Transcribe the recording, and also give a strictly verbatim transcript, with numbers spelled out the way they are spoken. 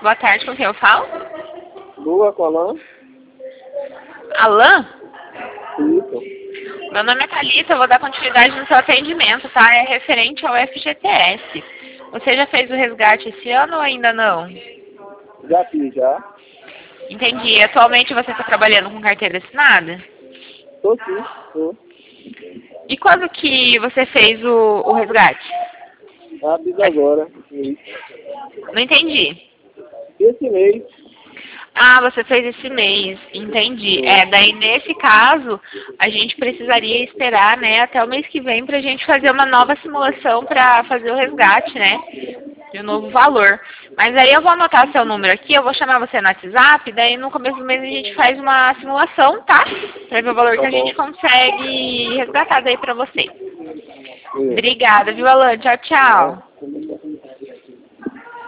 boa tarde, com quem eu falo? Boa, com Alain? Alain? Isso. Meu nome é Thalita, eu vou dar continuidade no seu atendimento, tá? É referente ao F G T S. Você já fez o resgate esse ano ou ainda não? Já fiz, já. Entendi. Atualmente você está trabalhando com carteira assinada? Tô sim, tô. E quando que você fez o, o resgate? Ah, fiz agora. Isso. Não entendi. Esse mês. Ah, você fez esse mês, entendi. É, daí nesse caso, a gente precisaria esperar, né, até o mês que vem pra gente fazer uma nova simulação pra fazer o resgate, né, de um novo valor. Mas aí eu vou anotar seu número aqui, eu vou chamar você no WhatsApp, daí no começo do mês a gente faz uma simulação, tá? Pra ver o valor Tá que a bom. gente consegue resgatar daí pra você. Isso. Obrigada, viu, Alan? Tchau, tchau.